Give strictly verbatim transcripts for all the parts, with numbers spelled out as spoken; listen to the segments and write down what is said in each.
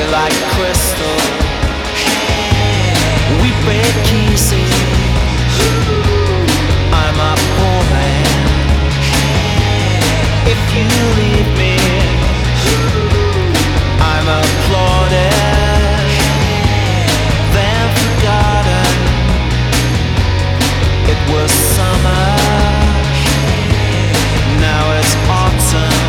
like crystal. We break easy. I'm a poor man. If you leave me, I'm applauded, then forgotten. It was summer, now it's autumn.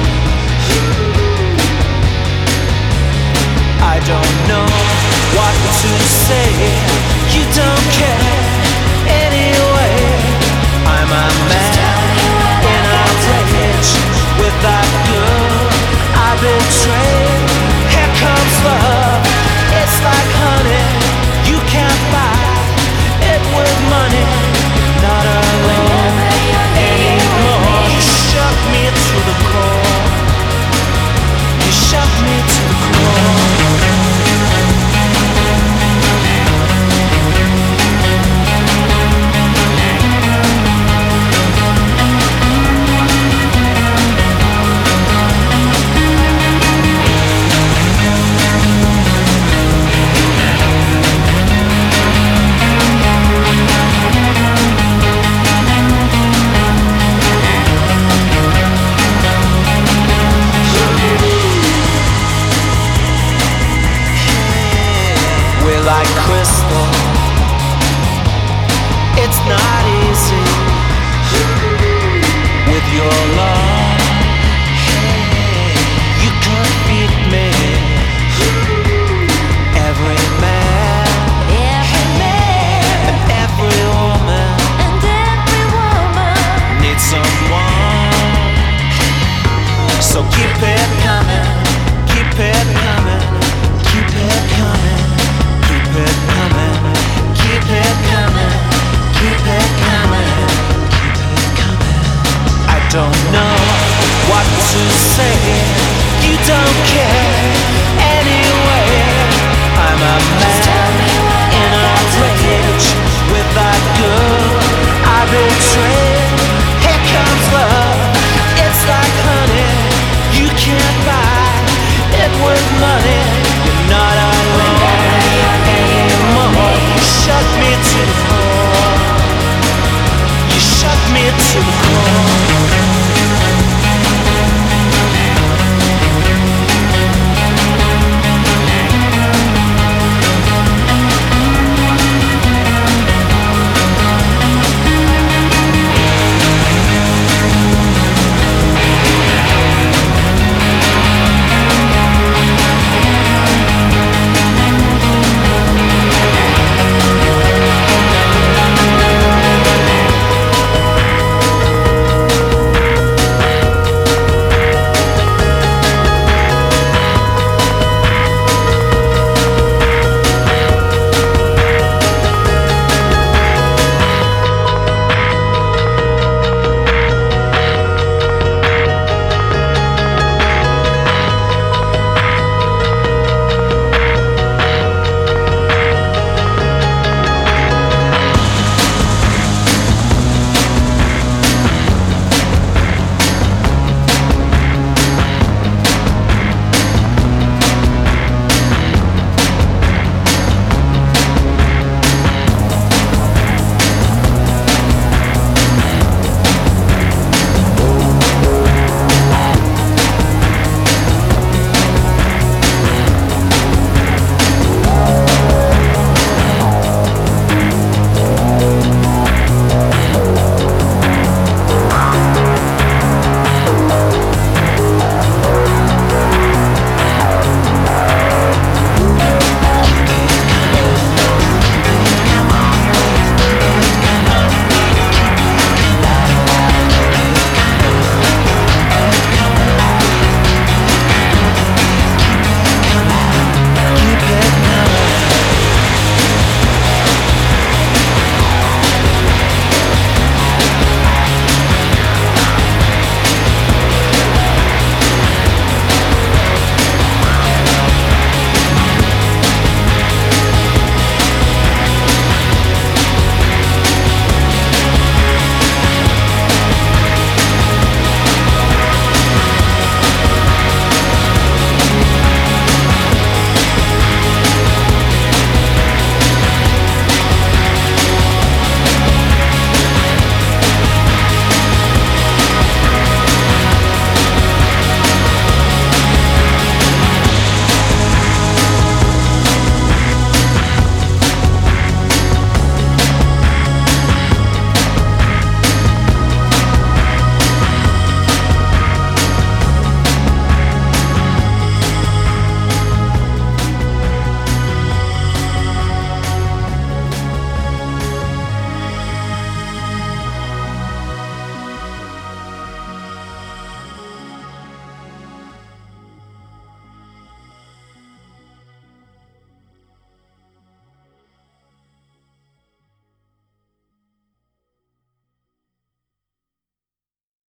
I don't know what to say. You don't care anyway. I'm a man in a rage with that girl I betrayed. Here comes love. It's like honey. You can't buy it with money. Not alone anymore. You shook me to the core. You shook me to the core. Like crystal, it's not easy with your love. You could beat me. Every man, every man, and every woman, and every woman needs someone. So keep it coming, keep it coming, keep it coming. Keep it coming, keep it coming, keep it coming, keep it coming. I don't know what to say. You don't care